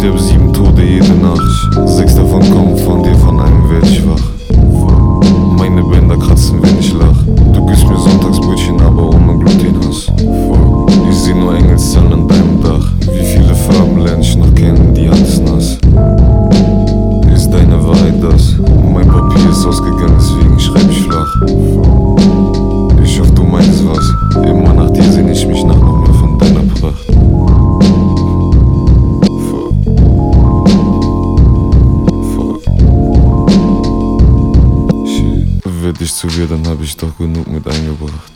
hab 7 Tode jede Nacht. 6 davon kommen von dir, von einem werd ich wach. Meine Bänder kratzen, wenn ich lach. Du gibst mir Sonntagsbrötchen, aber ohne Glutenhass. Ich seh nur Engelszahlen an deinem Dach. Wie viele Farben lerne ich noch kennen, die Hand ist nass. Ist deine Wahrheit das? Mein Papier ist ausgegangen, deswegen schreib ich flach. Ich hoffe, du meinst was. Immer nach dir sehne ich mich nach noch mehr von deiner Pracht. Wird ich zu dir, dann hab ich doch genug mit eingebracht.